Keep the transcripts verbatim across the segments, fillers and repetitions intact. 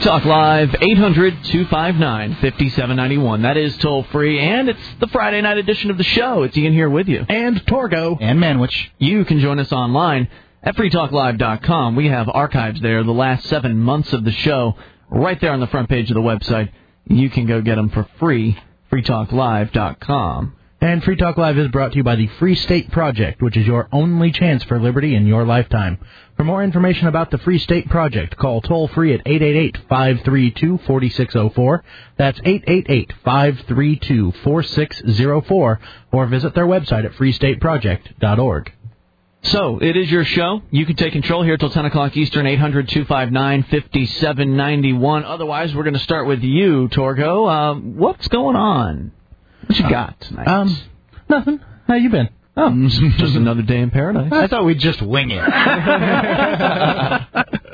Talk Live, eight hundred, two five nine, five seven nine one. That is toll-free, and it's the Friday night edition of the show. It's Ian here with you. And Torgo. And Manwich. You can join us online at free talk live dot com. We have archives there, the last seven months of the show, right there on the front page of the website. You can go get them for free, free talk live dot com. And Free Talk Live is brought to you by the Free State Project, which is your only chance for liberty in your lifetime. For more information about the Free State Project, call toll-free at eight eight eight, five three two, four six zero four. That's eight eight eight, five three two, four six zero four, or visit their website at free state project dot org. So, it is your show. You can take control here till ten o'clock Eastern, eight hundred, two five nine, five seven nine one. Otherwise, we're going to start with you, Torgo. Uh, what's going on? What you got tonight? Um, nothing. How you been? Oh, just another day in paradise. I thought we'd just wing it. uh,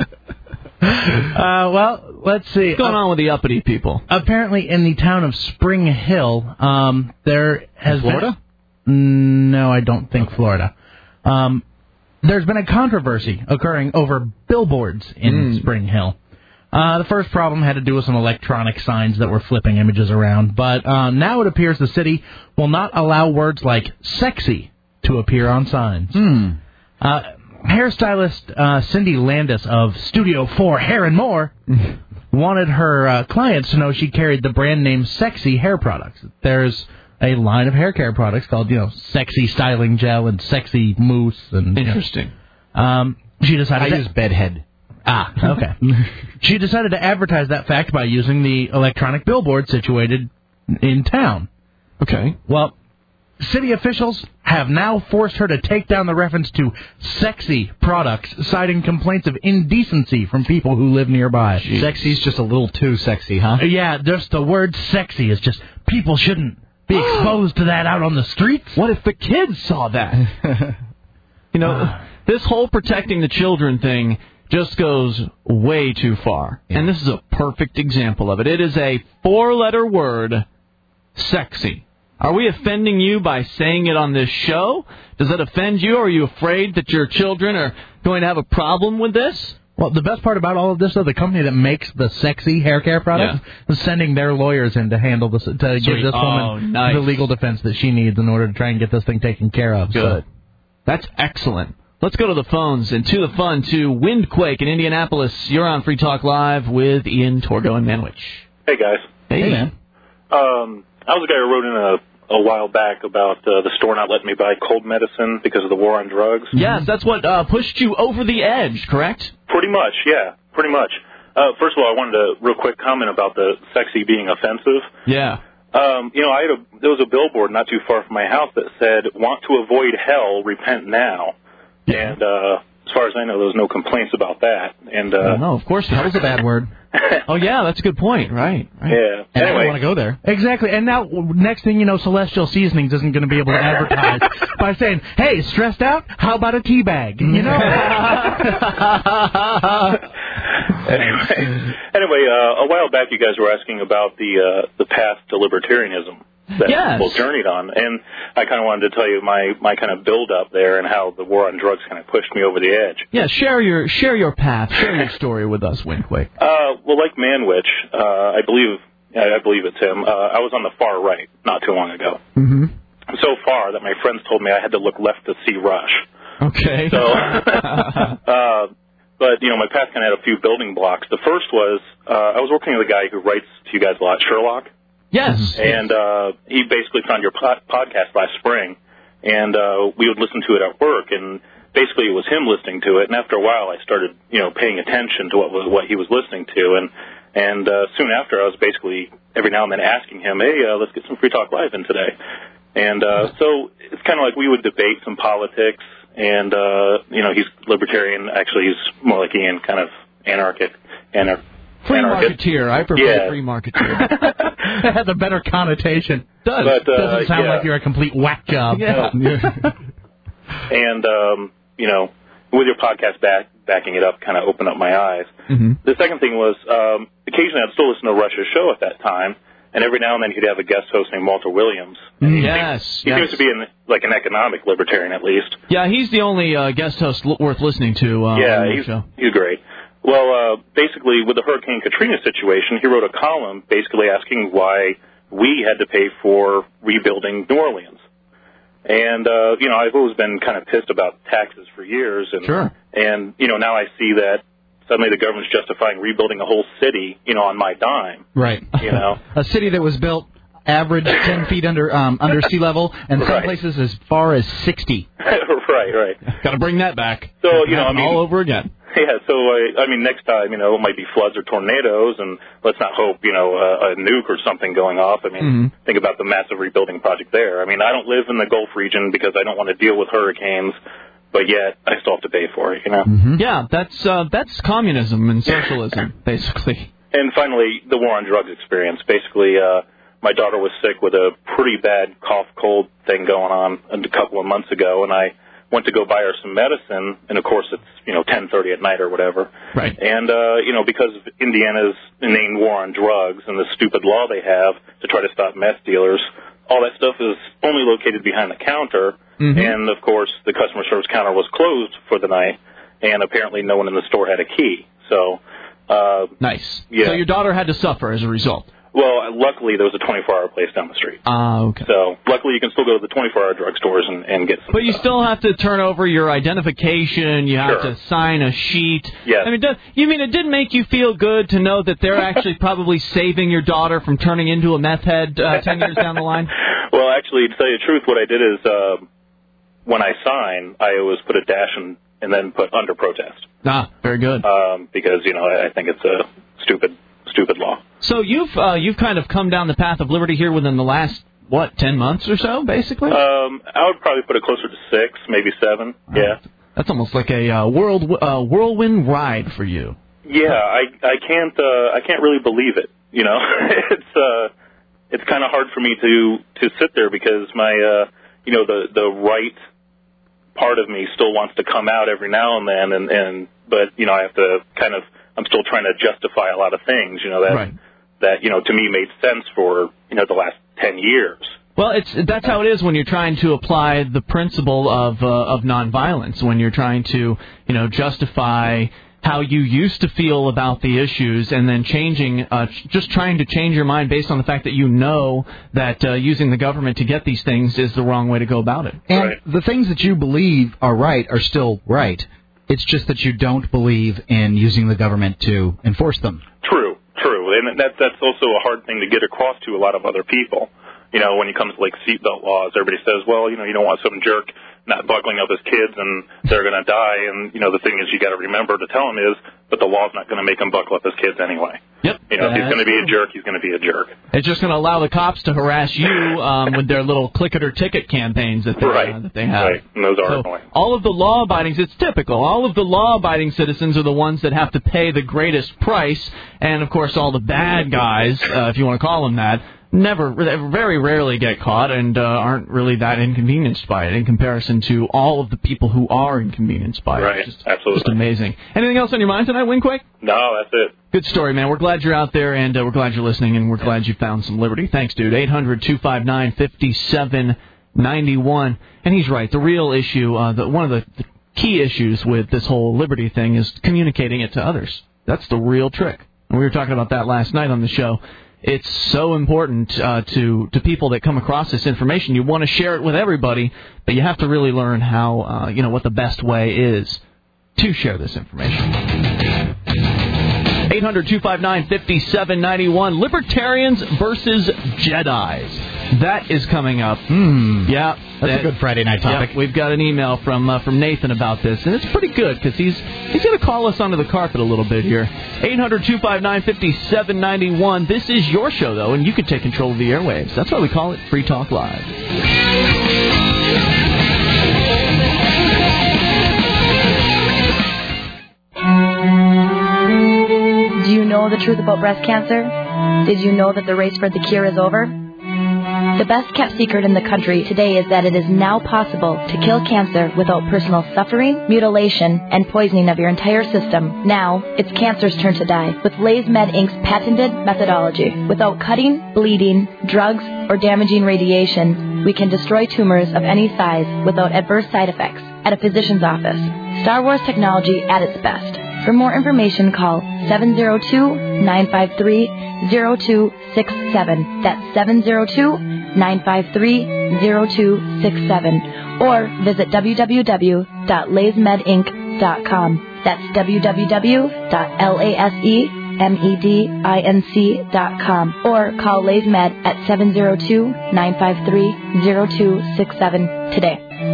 well, let's see. What's going uh, on with the uppity people? Apparently, in the town of Spring Hill, um, there has Florida? been... No, I don't think Florida. Um, there's been a controversy occurring over billboards in Mm. Spring Hill. Uh, the first problem had to do with some electronic signs that were flipping images around, but uh, now it appears the city will not allow words like sexy to appear on signs. Hmm. Uh, hairstylist uh, Cindy Landis of Studio four Hair and More wanted her uh, clients to know she carried the brand name Sexy Hair Products. There's a line of hair care products called, you know, Sexy Styling Gel and Sexy Mousse. And, Interesting. You know, um, she decided I to... use Bedhead. Ah, okay. She decided to advertise that fact by using the electronic billboard situated in town. Okay. Well, city officials have now forced her to take down the reference to sexy products, citing complaints of indecency from people who live nearby. Jeez. Sexy's just a little too sexy, huh? Yeah, just the word sexy is just, people shouldn't be exposed to that out on the streets. What if the kids saw that? You know, uh, this whole protecting the children thing just goes way too far. Yeah. And this is a perfect example of it. It is a four-letter word, sexy. Are we offending you by saying it on this show? Does that offend you? Or are you afraid that your children are going to have a problem with this? Well, the best part about all of this, though, the company that makes the sexy hair care products yeah. is sending their lawyers in to handle this, to Sweet. give this woman oh, nice. the legal defense that she needs in order to try and get this thing taken care of. Good. So. That's excellent. Let's go to the phones and to the fun to Windquake in Indianapolis. You're on Free Talk Live with Ian, Torgo, and Manwich. Hey, guys. Hey, hey man. Um, I was the guy who wrote in a, a while back about uh, the store not letting me buy cold medicine because of the war on drugs. Yes, that's what uh, pushed you over the edge, correct? Pretty much, yeah, pretty much. Uh, first of all, I wanted to real quick comment about the sexy being offensive. Yeah. Um, you know, I had a, there was a billboard not too far from my house that said, "Want to avoid hell, repent now." Yeah. And uh, as far as I know, there was no complaints about that. And uh, no, of course, hell's a bad word. Oh, yeah, that's a good point. Right. right. Yeah. And anyway. I don't want to go there. Exactly. And now, next thing you know, Celestial Seasonings isn't going to be able to advertise by saying, hey, stressed out? How about a tea bag? You know? anyway, anyway uh, a while back you guys were asking about the uh, the path to libertarianism that yes. people journeyed on. And I kind of wanted to tell you my, my kind of build-up there and how the war on drugs kind of pushed me over the edge. Yeah, share your share your path, share your story with us, Windquake. Uh, well, like Manwich, uh, I believe I believe it's him, uh, I was on the far right not too long ago. Mm-hmm. So far that my friends told me I had to look left to see Rush. Okay. So, uh, but, you know, my path kind of had a few building blocks. The first was uh, I was working with a guy who writes to you guys a lot, Sherlock. Yes. And uh, he basically found your pod- podcast last spring, and uh, we would listen to it at work, and basically it was him listening to it. And after a while, I started, you know, paying attention to what was what he was listening to, and and uh, soon after, I was basically every now and then asking him, "Hey, uh, let's get some Free Talk Live in today." And uh, so it's kind of like we would debate some politics, and uh, you know, he's libertarian. Actually, he's more like Ian, kind of anarchic, anar- Free anarchist. marketeer. I prefer yeah. free marketeer. It has a better connotation. Does. But, uh, Doesn't sound yeah. like you're a complete whack job. Yeah. And, um, you know, with your podcast back, backing it up kind of opened up my eyes. Mm-hmm. The second thing was um, occasionally I'd still listen to Rush's show at that time, and every now and then he'd have a guest host named Walter Williams. And he Yes. Seems, he yes. seems to be in, like an economic libertarian at least. Yeah, he's the only uh, guest host l- worth listening to uh, yeah, on the he's, show. he's great. Well, uh, basically, with the Hurricane Katrina situation, he wrote a column basically asking why we had to pay for rebuilding New Orleans. And, uh, you know, I've always been kind of pissed about taxes for years. And, sure. And, you know, now I see that suddenly the government's justifying rebuilding a whole city, you know, on my dime. Right. You know? A city that was built average ten feet under um, under sea level, and some right. places as far as sixty. right, right. Got to bring that back. So, you know, I mean, all over again. Yeah, so, I, I mean, next time, you know, it might be floods or tornadoes, and let's not hope, you know, a, a nuke or something going off. I mean, mm-hmm. think about the massive rebuilding project there. I mean, I don't live in the Gulf region because I don't want to deal with hurricanes, but yet I still have to pay for it, you know? Mm-hmm. Yeah, that's uh, that's communism and socialism, basically. And finally, the war on drugs experience. Basically, uh, my daughter was sick with a pretty bad cough, cold thing going on a couple of months ago, and I went to go buy her some medicine, and of course it's, you know, ten thirty at night or whatever. Right. And, uh, you know, because of Indiana's inane war on drugs and the stupid law they have to try to stop meth dealers, all that stuff is only located behind the counter, mm-hmm. and, of course, the customer service counter was closed for the night, and apparently no one in the store had a key. So, uh... Nice. Yeah. So your daughter had to suffer as a result. Well, luckily, there was a twenty-four hour place down the street. Ah, uh, okay. So, luckily, you can still go to the twenty-four hour drugstores and, and get some But you stuff. still have to turn over your identification. You have Sure. to sign a sheet. Yes. I mean, does, you mean it didn't make you feel good to know that they're actually probably saving your daughter from turning into a meth head uh, ten years down the line? Well, actually, to tell you the truth, what I did is uh, when I sign, I always put a dash and, and then put under protest. Ah, very good. Um, because, you know, I, I think it's a stupid, stupid law. So you've uh, you've kind of come down the path of liberty here within the last, what, ten months or so, basically? Um, I would probably put it closer to six, maybe seven, uh, yeah. That's almost like a uh, world uh, whirlwind ride for you. Yeah, I I can't uh, I can't really believe it, you know. it's uh, it's kind of hard for me to, to sit there because my, uh, you know, the, the right part of me still wants to come out every now and then, and, and but, you know, I have to kind of, I'm still trying to justify a lot of things, you know, that. Right. that, you know, to me made sense for, you know, the last ten years. Well, it's that's how it is when you're trying to apply the principle of uh, of nonviolence, when you're trying to, you know, justify how you used to feel about the issues and then changing, uh, just trying to change your mind based on the fact that you know that uh, using the government to get these things is the wrong way to go about it. And right. the things that you believe are right are still right. It's just that you don't believe in using the government to enforce them. True, true. And that that's also a hard thing to get across to a lot of other people. You know, when it comes to, like, seatbelt laws, everybody says, well, you know, you don't want some jerk not buckling up his kids and they're going to die. And, you know, the thing is you got to remember to tell him is, but the law's not going to make him buckle up his kids anyway. Yep. You know, if he's That's going to be a true. jerk, he's going to be a jerk. It's just going to allow the cops to harass you um, with their little click it or ticket campaigns that they, Right. uh, that they have. Right. And those are So annoying. all of the law-abiding, it's typical, all of the law-abiding citizens are the ones that have to pay the greatest price. And, of course, all the bad guys, uh, if you want to call them that, never, very rarely get caught and uh, aren't really that inconvenienced by it in comparison to all of the people who are inconvenienced by Right, it. Just, absolutely. Just amazing. Anything else on your mind tonight, Winquake? No, that's it. Good story, man. We're glad you're out there, and uh, we're glad you're listening, and we're glad you found some liberty. Thanks, dude. eight hundred two five nine five seven nine one. And he's right. The real issue, uh, the, one of the, the key issues with this whole liberty thing is communicating it to others. That's the real trick. And we were talking about that last night on the show. It's so important uh, to to people that come across this information. You want to share it with everybody, but you have to really learn how, uh, you know, what the best way is to share this information. eight hundred two five nine five seven nine one. Libertarians versus Jedis. That is coming up. Hmm. Yeah. That's that, a good Friday night topic. Yeah, we've got an email from uh, from Nathan about this, and it's pretty good because he's he's going to call us onto the carpet a little bit here. eight hundred two five nine five seven nine one. This is your show, though, and you can take control of the airwaves. That's why we call it Free Talk Live. Do you know the truth about breast cancer? Did you know that the race for the cure is over? The best-kept secret in the country today is that it is now possible to kill cancer without personal suffering, mutilation, and poisoning of your entire system. Now, it's cancer's turn to die with LaysMed Incorporated's patented methodology. Without cutting, bleeding, drugs, or damaging radiation, we can destroy tumors of any size without adverse side effects at a physician's office. Star Wars technology at its best. For more information, call seven zero two, nine five three, zero two six seven. That's seven zero two, nine five three, zero two six seven. Or visit w w w dot lasemed inc dot com. That's w w w dot lasemedinc dot com. Or call LaseMed at seven zero two, nine five three, zero two six seven today.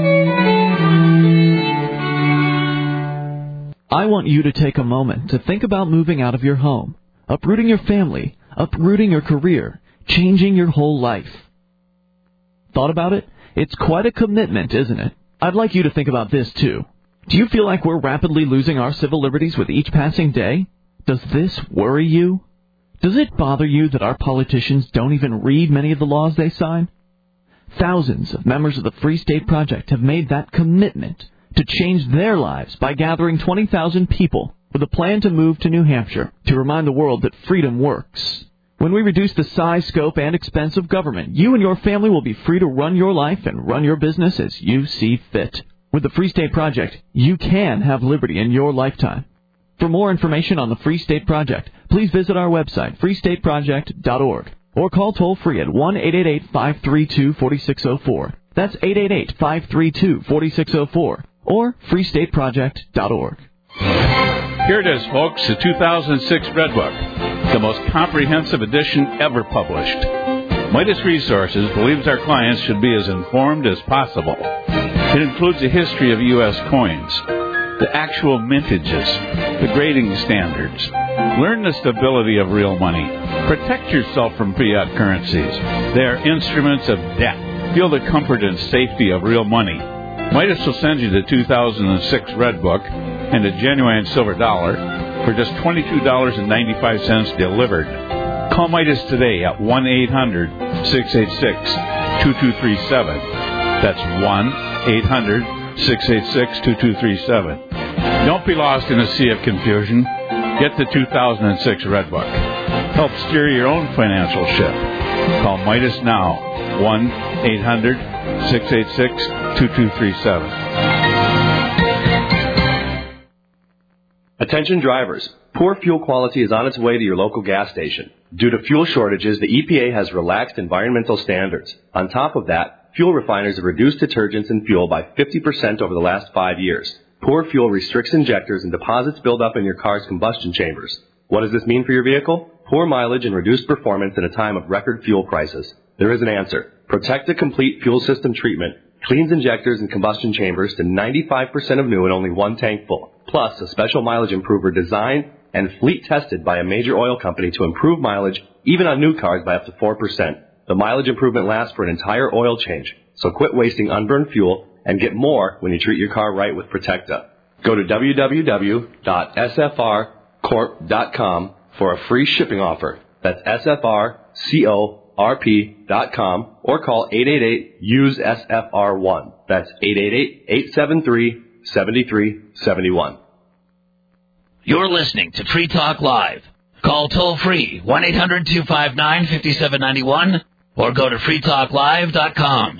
I want you to take a moment to think about moving out of your home, uprooting your family, uprooting your career, changing your whole life. Thought about it? It's quite a commitment, isn't it? I'd like you to think about this, too. Do you feel like we're rapidly losing our civil liberties with each passing day? Does this worry you? Does it bother you that our politicians don't even read many of the laws they sign? Thousands of members of the Free State Project have made that commitment to change their lives by gathering twenty thousand people with a plan to move to New Hampshire to remind the world that freedom works. When we reduce the size, scope, and expense of government, you and your family will be free to run your life and run your business as you see fit. With the Free State Project, you can have liberty in your lifetime. For more information on the Free State Project, please visit our website, free state project dot org, or call toll-free at one eight eight eight, five three two, four six zero four. That's eight eight eight, five three two, four six zero four. Or free state project dot org. Here it is, folks, the two thousand six Red Book, the most comprehensive edition ever published. Midas Resources believes our clients should be as informed as possible. It includes a history of U S coins, the actual mintages, the grading standards. Learn the stability of real money. Protect yourself from fiat currencies. They are instruments of debt. Feel the comfort and safety of real money. Midas will send you the two thousand six Red Book and a genuine silver dollar for just twenty-two dollars and ninety-five cents delivered. Call Midas today at one eight hundred, six eight six, two two three seven. That's one eight hundred, six eight six, two two three seven. Don't be lost in a sea of confusion. Get the two thousand six Red Book. Help steer your own financial ship. Call Midas now, one eight hundred, six eight six, two two three seven. Attention drivers. Poor fuel quality is on its way to your local gas station. Due to fuel shortages, the E P A has relaxed environmental standards. On top of that, fuel refiners have reduced detergents in fuel by fifty percent over the last five years. Poor fuel restricts injectors and deposits build up in your car's combustion chambers. What does this mean for your vehicle? Poor mileage and reduced performance at a time of record fuel prices. There is an answer. Protect the Complete Fuel System Treatment cleans injectors and combustion chambers to ninety-five percent of new in only one tank full. Plus, a special mileage improver designed and fleet tested by a major oil company to improve mileage even on new cars by up to four percent. The mileage improvement lasts for an entire oil change. So quit wasting unburned fuel and get more when you treat your car right with Protecta. Go to w w w dot s f r corp dot com for a free shipping offer. That's S F R C O R P dot com or call eight eight eight, U S E, S F R one. That's eight eight eight, eight seven three, seven three seven one. You're listening to Free Talk Live. Call toll-free one eight hundred, two five nine, five seven nine one or go to free talk live dot com.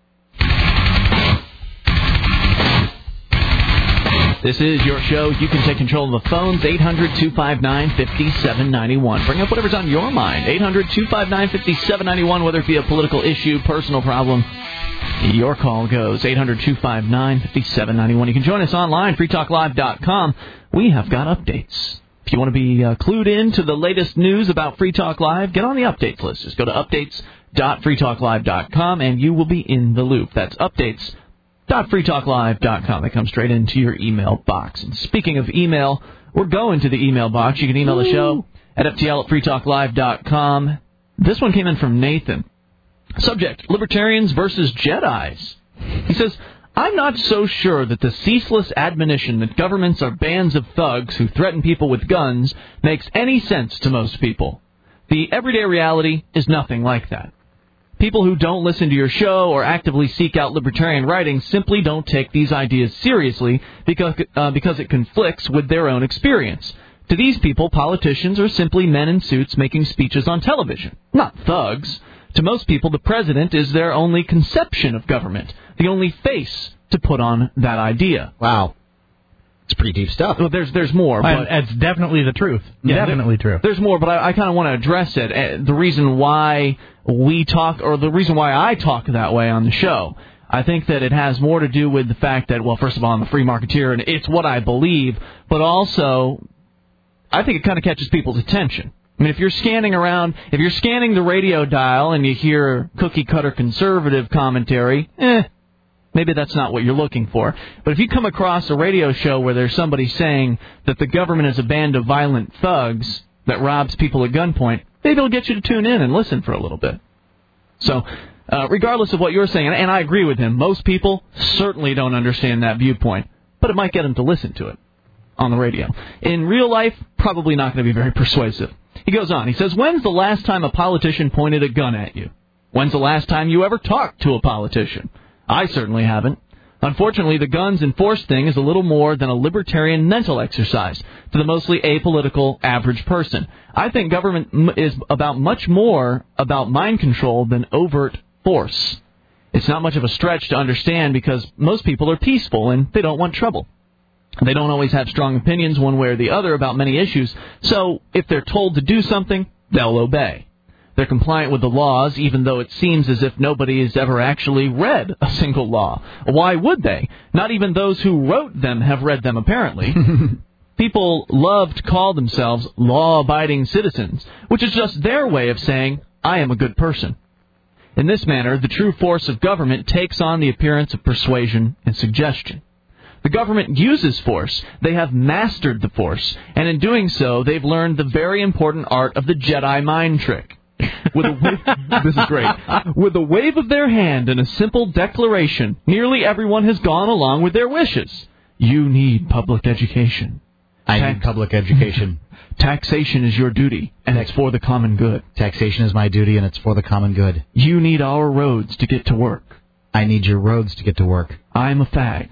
This is your show. You can take control of the phones, eight hundred, two five nine, five seven nine one. Bring up whatever's on your mind, eight hundred, two five nine, five seven nine one, whether it be a political issue, personal problem. Your call goes, eight hundred, two five nine, five seven nine one. You can join us online, free talk live dot com. We have got updates. If you want to be uh, clued in to the latest news about Free Talk Live, get on the updates list. Just go to updates dot free talk live dot com, and you will be in the loop. That's updates dot free talk live dot com. They come straight into your email box. And speaking of email, we're going to the email box. You can email the show at f t l at free talk live dot com. This one came in from Nathan. Subject, Libertarians versus Jedis. He says, I'm not so sure that the ceaseless admonition that governments are bands of thugs who threaten people with guns makes any sense to most people. The everyday reality is nothing like that. People who don't listen to your show or actively seek out libertarian writing simply don't take these ideas seriously because, uh, because it conflicts with their own experience. To these people, politicians are simply men in suits making speeches on television, not thugs. To most people, the president is their only conception of government, the only face to put on that idea. Wow. It's pretty deep stuff. Well, there's there's more, but it's definitely the truth. Yeah, definitely there, true. There's more, but I, I kind of want to address it. Uh, the reason why we talk, or the reason why I talk that way on the show, I think that it has more to do with the fact that, well, first of all, I'm a free marketeer, and it's what I believe, but also, I think it kind of catches people's attention. I mean, if you're scanning around, if you're scanning the radio dial and you hear cookie-cutter conservative commentary, eh, maybe that's not what you're looking for. But if you come across a radio show where there's somebody saying that the government is a band of violent thugs that robs people at gunpoint, maybe it'll get you to tune in and listen for a little bit. So, uh, regardless of what you're saying, and I agree with him, most people certainly don't understand that viewpoint, but it might get them to listen to it on the radio. In real life, probably not going to be very persuasive. He goes on. He says, when's the last time a politician pointed a gun at you? When's the last time you ever talked to a politician? I certainly haven't. Unfortunately, the guns enforced thing is a little more than a libertarian mental exercise to the mostly apolitical average person. I think government m- is about much more about mind control than overt force. It's not much of a stretch to understand because most people are peaceful and they don't want trouble. They don't always have strong opinions one way or the other about many issues, so if they're told to do something, they'll obey. They're compliant with the laws, even though it seems as if nobody has ever actually read a single law. Why would they? Not even those who wrote them have read them, apparently. People love to call themselves law-abiding citizens, which is just their way of saying, I am a good person. In this manner, the true force of government takes on the appearance of persuasion and suggestion. The government uses force. They have mastered the force, and in doing so, they've learned the very important art of the Jedi mind trick. With a wave, this is great. With a wave of their hand and a simple declaration, nearly everyone has gone along with their wishes. You need public education. I Tax- need public education. Taxation is your duty, and it's for the common good. Taxation is my duty, and it's for the common good. You need our roads to get to work. I need your roads to get to work. I'm a fag.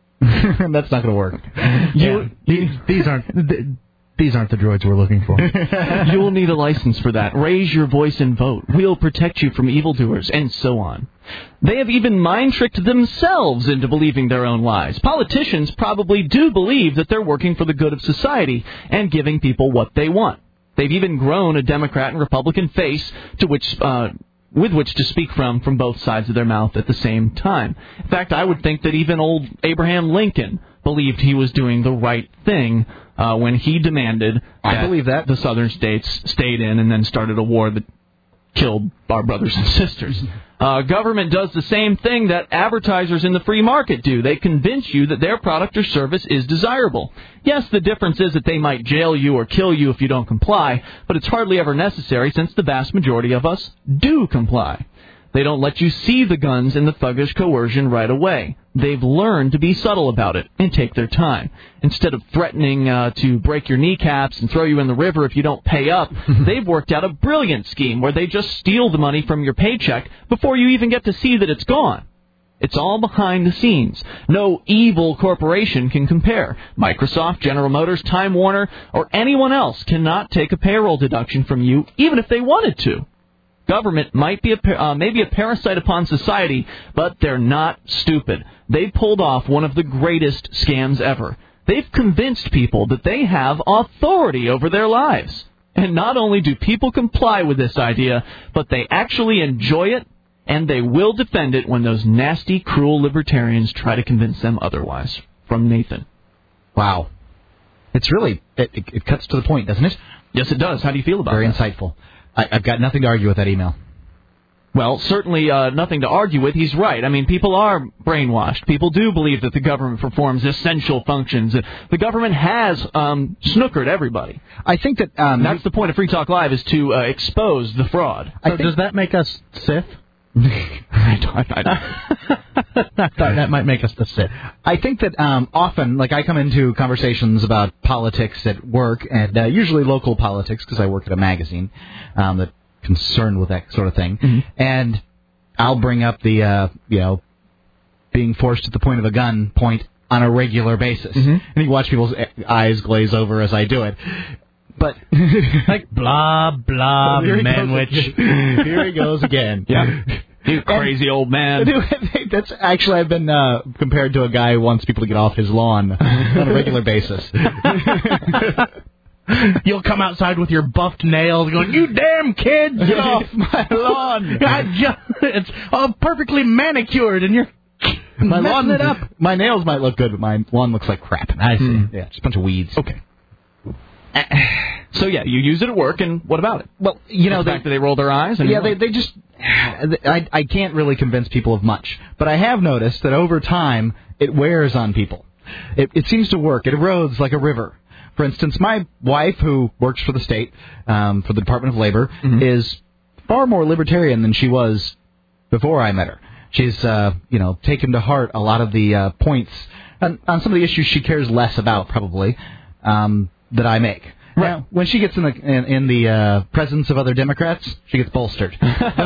That's not going to work. You, yeah. these, these aren't th- these aren't the droids we're looking for. You will need a license for that. Raise your voice and vote. We'll protect you from evildoers, and so on. They have even mind-tricked themselves into believing their own lies. Politicians probably do believe that they're working for the good of society and giving people what they want. They've even grown a Democrat and Republican face to which... Uh, with which to speak from from both sides of their mouth at the same time. In fact, I would think that even old Abraham Lincoln believed he was doing the right thing uh, when he demanded I that believe that the southern states stayed in and then started a war that killed our brothers and sisters. Uh, government does the same thing that advertisers in the free market do. They convince you that their product or service is desirable. Yes, the difference is that they might jail you or kill you if you don't comply, but it's hardly ever necessary since the vast majority of us do comply. They don't let you see the guns and the thuggish coercion right away. They've learned to be subtle about it and take their time. Instead of threatening uh, to break your kneecaps and throw you in the river if you don't pay up, they've worked out a brilliant scheme where they just steal the money from your paycheck before you even get to see that it's gone. It's all behind the scenes. No evil corporation can compare. Microsoft, General Motors, Time Warner, or anyone else cannot take a payroll deduction from you even if they wanted to. Government might be a, uh, maybe a parasite upon society, but they're not stupid. They pulled off one of the greatest scams ever. They've convinced people that they have authority over their lives. And not only do people comply with this idea, but they actually enjoy it, and they will defend it when those nasty, cruel libertarians try to convince them otherwise. From Nathan. Wow. It's really, it, it, it cuts to the point, doesn't it? Yes, it does. How do you feel about Very that? Very insightful. I, I've got nothing to argue with that email. Well, certainly uh, nothing to argue with. He's right. I mean, people are brainwashed. People do believe that the government performs essential functions. The government has um, snookered everybody. I think that... Um, That's the point of Free Talk Live, is to uh, expose the fraud. So I does that make us Sith? I don't, I don't. I thought that might make us the Sith. I think that um, often, like I come into conversations about politics at work, and uh, usually local politics, because I work at a magazine um, that's concerned with that sort of thing, mm-hmm. and I'll bring up the, uh, you know, being forced at the point of a gun point on a regular basis. Mm-hmm. And you watch people's eyes glaze over as I do it. But like blah blah Here Manwich. Here he goes again. Yeah. You crazy old man. Dude, that's actually, I've been uh, compared to a guy who wants people to get off his lawn on a regular basis. You'll come outside with your buffed nails going, you damn kid, get off my lawn. I just, it's all perfectly manicured and you're my messing lawn, it up. My nails might look good, but my lawn looks like crap. I see. Mm. Yeah, just a bunch of weeds. Okay. So, yeah, you use it at work, and what about it? Well, you know, the they, fact that they roll their eyes? And yeah, they, they just... I, I can't really convince people of much, but I have noticed that over time, it wears on people. It, it seems to work. It erodes like a river. For instance, my wife, who works for the state, um, for the Department of Labor, mm-hmm. is far more libertarian than she was before I met her. She's, uh, you know, taken to heart a lot of the uh, points on, on some of the issues she cares less about, probably, um, that I make. Right. Now, when she gets in the in, in the uh, presence of other Democrats, she gets bolstered.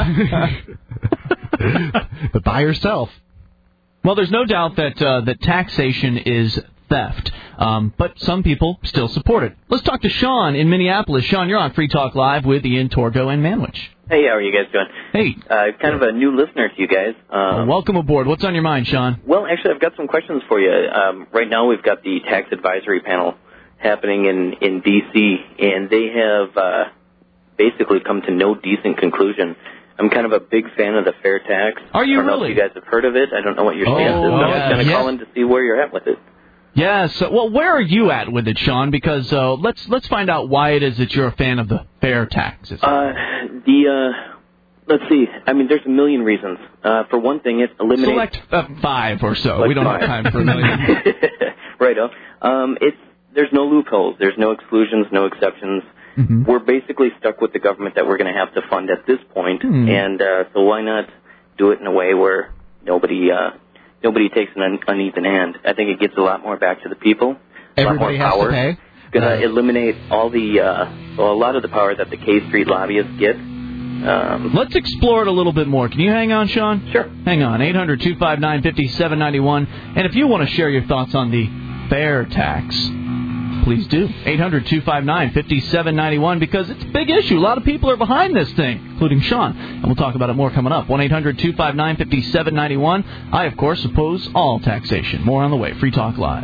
But by herself. Well, there's no doubt that uh, that taxation is theft, um, but some people still support it. Let's talk to Sean in Minneapolis. Sean, you're on Free Talk Live with Ian Torgo and Manwich. Hey, how are you guys doing? Hey. Uh, kind of a new listener to you guys. Um, well, welcome aboard. What's on your mind, Sean? Well, actually, I've got some questions for you. Um, right now, we've got the tax advisory panel happening in, in D C, and they have uh, basically come to no decent conclusion. I'm kind of a big fan of the fair tax. Are you I don't really? know if you guys have heard of it. I don't know what your stance oh, is. I yes. was going to yes. call in to see where you're at with it. Yes. Yeah, so, well, where are you at with it, Sean? Because uh, let's let's find out why it is that you're a fan of the fair taxes. Uh, the uh, let's see. I mean, there's a million reasons. Uh, for one thing, it eliminates select uh, five or so. Select we don't five. have time for a million. Righto. Um, it's there's no loopholes. There's no exclusions. No exceptions. Mm-hmm. We're basically stuck with the government that we're going to have to fund at this point, mm. and uh, so why not do it in a way where nobody uh, nobody takes an un- uneven hand? I think it gives a lot more back to the people. Everybody a lot more has power. to pay. Going to uh, eliminate all the uh, well, a lot of the power that the K Street lobbyists get. Um, Let's explore it a little bit more. Can you hang on, Sean? Sure. Hang on. eight hundred two five nine five seven nine one. And if you want to share your thoughts on the fair tax, please do. eight hundred two five nine five seven nine one, because it's a big issue. A lot of people are behind this thing, including Sean. And we'll talk about it more coming up. one eight hundred two five nine five seven nine one. I, of course, oppose all taxation. More on the way. Free Talk Live.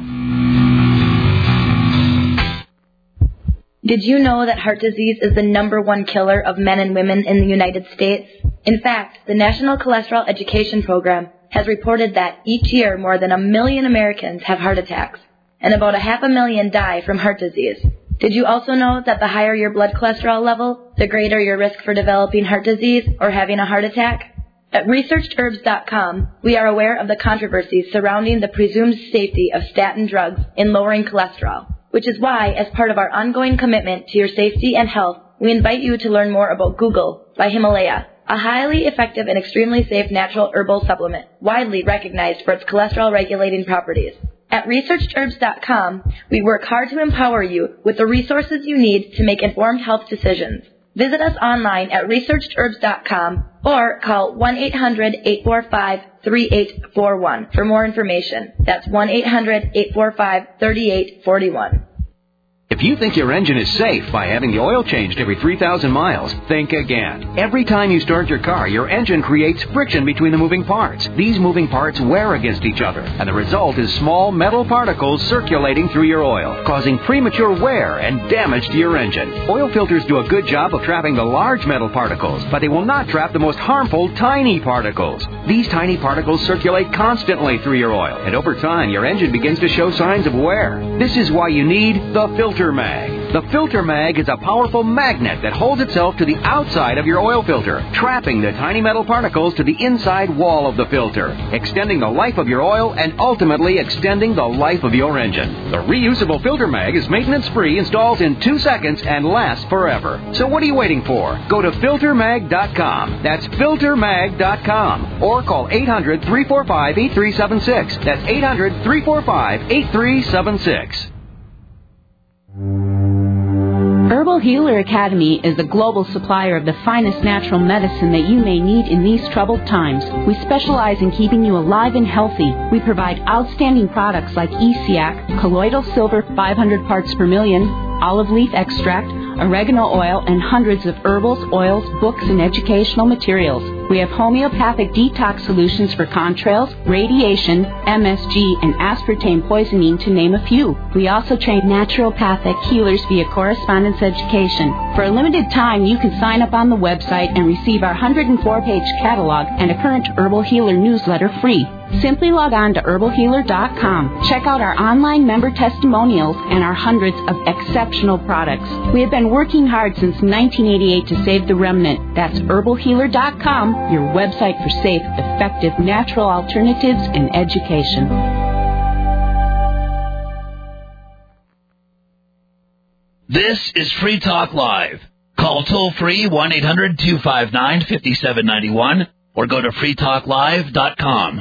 Did you know that heart disease is the number one killer of men and women in the United States? In fact, the National Cholesterol Education Program has reported that each year more than a million Americans have heart attacks, and about a half a million die from heart disease. Did you also know that the higher your blood cholesterol level, the greater your risk for developing heart disease or having a heart attack? At researched herbs dot com, we are aware of the controversies surrounding the presumed safety of statin drugs in lowering cholesterol, which is why, as part of our ongoing commitment to your safety and health, we invite you to learn more about Google by Himalaya, a highly effective and extremely safe natural herbal supplement, widely recognized for its cholesterol-regulating properties. At researched herbs dot com, we work hard to empower you with the resources you need to make informed health decisions. Visit us online at researched herbs dot com or call one eight hundred eight four five three eight four one for more information. That's one eight hundred eight four five three eight four one. If you think your engine is safe by having the oil changed every three thousand miles, think again. Every time you start your car, your engine creates friction between the moving parts. These moving parts wear against each other, and the result is small metal particles circulating through your oil, causing premature wear and damage to your engine. Oil filters do a good job of trapping the large metal particles, but they will not trap the most harmful tiny particles. These tiny particles circulate constantly through your oil, and over time, your engine begins to show signs of wear. This is why you need the filter Mag. The Filter Mag is a powerful magnet that holds itself to the outside of your oil filter, trapping the tiny metal particles to the inside wall of the filter, extending the life of your oil and ultimately extending the life of your engine. The reusable Filter Mag is maintenance-free, installs in two seconds, and lasts forever. So what are you waiting for? Go to filter mag dot com. That's filter mag dot com. Or call eight hundred three four five eight three seven six. That's eight hundred three four five eight three seven six. Herbal Healer Academy is the global supplier of the finest natural medicine that you may need in these troubled times. We specialize in keeping you alive and healthy. We provide outstanding products like E-C A C, colloidal silver five hundred parts per million, olive leaf extract, oregano oil, and hundreds of herbals, oils, books, and educational materials. We have homeopathic detox solutions for contrails, radiation, M S G, and aspartame poisoning, to name a few. We also train naturopathic healers via correspondence education. For a limited time, you can sign up on the website and receive our one hundred four page catalog and a current Herbal Healer newsletter free. Simply log on to herbal healer dot com. Check out our online member testimonials and our hundreds of exceptional products. We have been working hard since nineteen eighty-eight to save the remnant. That's herbal healer dot com, your website for safe, effective, natural alternatives and education. This is Free Talk Live. Call toll-free one eight hundred two five nine five seven nine one or go to free talk live dot com.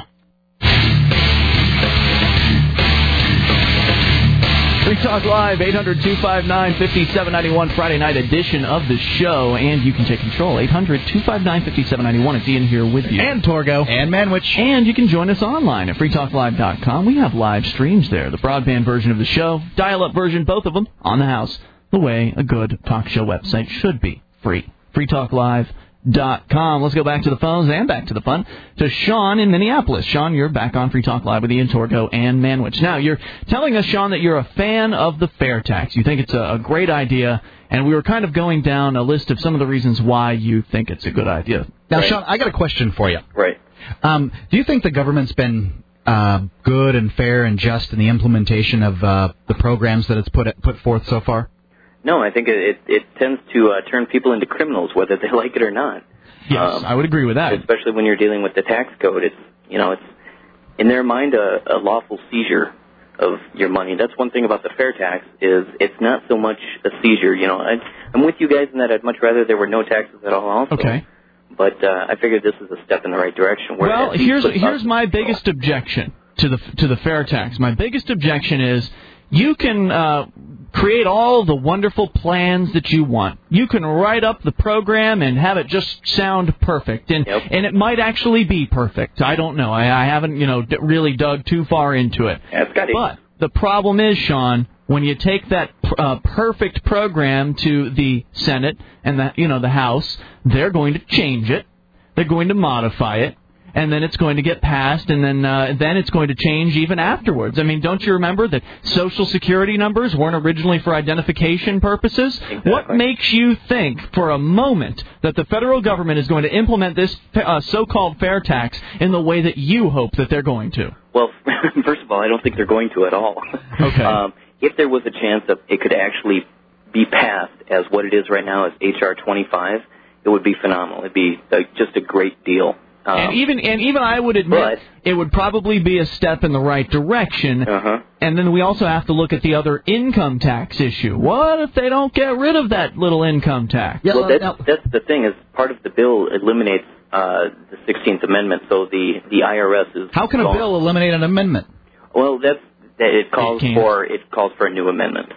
Free Talk Live, eight hundred two five nine five seven nine one, Friday night edition of the show. And you can take control, eight hundred two five nine five seven nine one. It's Ian here with you. And Torgo. And Manwich. And you can join us online at free talk live dot com. We have live streams there. The broadband version of the show, dial-up version, both of them, on the house. The way a good talk show website should be. Free. free talk live dot com. Let's go back to the phones and back to the fun to Sean in Minneapolis. Sean, you're back on Free Talk Live with Ian Torgo and Manwich. Now, you're telling us, Sean, that you're a fan of the fair tax. You think it's a, a great idea, and we were kind of going down a list of some of the reasons why you think it's a good idea. Now, Right. Sean, I got a question for you. Right. Um, do you think the government's been uh, good and fair and just in the implementation of uh, the programs that it's put put forth so far? No, I think it, it, it tends to uh, turn people into criminals, whether they like it or not. Yes, Um, I would agree with that. Especially when you're dealing with the tax code. It's, you know, it's, in their mind, a, a lawful seizure of your money. That's one thing about the fair tax, is it's not so much a seizure. You know, I, I'm with you guys in that I'd much rather there were no taxes at all also. Okay. But uh, I figured this is a step in the right direction. Where Well, at least here's with here's us- my biggest objection to the to the fair tax. My biggest objection is you can uh, create all the wonderful plans that you want. You can write up the program and have it just sound perfect, and Yep. and it might actually be perfect. I don't know. I, I haven't you know d- really dug too far into it. Yeah, it's got to- But the problem is, Sean, when you take that uh, perfect program to the Senate and the you know the House, they're going to change it. They're going to modify it. And then it's going to get passed, and then uh, then it's going to change even afterwards. I mean, don't you remember that Social Security numbers weren't originally for identification purposes? Exactly. What makes you think for a moment that the federal government is going to implement this uh, so-called fair tax in the way that you hope that they're going to? Well, first of all, I don't think they're going to at all. Okay. Um, if there was a chance that it could actually be passed as what it is right now as H R twenty-five, it would be phenomenal. It'd be uh, just a great deal. Um, And even and even I would admit but- it would probably be a step in the right direction. Uh-huh. And then we also have to look at the other income tax issue. What if they don't get rid of that little income tax? Yeah, well, that's, now- that's the thing, is part of the bill eliminates uh, the sixteenth Amendment, so the, the I R S is How can a gone. bill eliminate an amendment? Well, that's that it calls can't. for it calls for a new amendment.